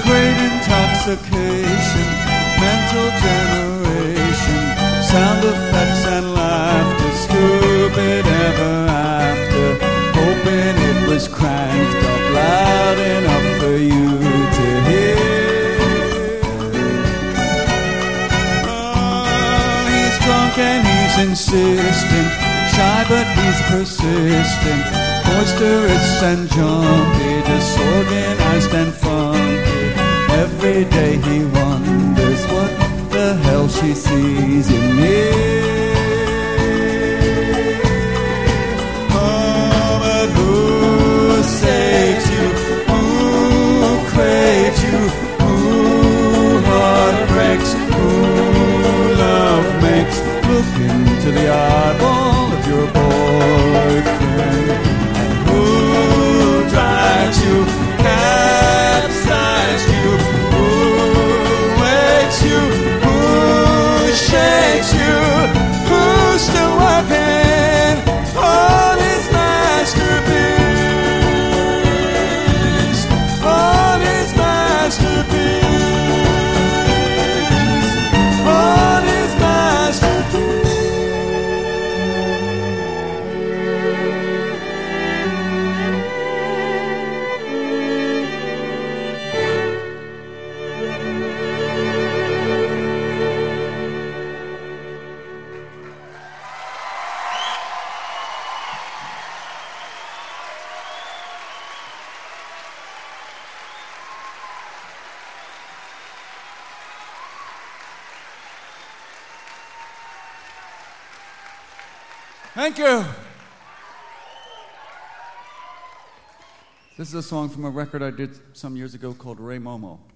great intoxication, mental generation, sound effects and laughter, stupid ever after, hoping it was cranked up loud enough for you to hear. Oh, he's drunk and he's insistent, shy but he's persistent, boisterous and jumpy, disorganized and funky. Every day he wonders what the hell she sees in me. Oh, but who saves you? Who craves you? Who heart breaks? Who love makes? Look into the eyeball of your boyfriend. And who drives you? Capsized you? Who wakes you? Who shakes you? Who's still working on his masterpiece? On his masterpiece? On his masterpiece? Thank you. This is a song from a record I did some years ago called Ray Momo.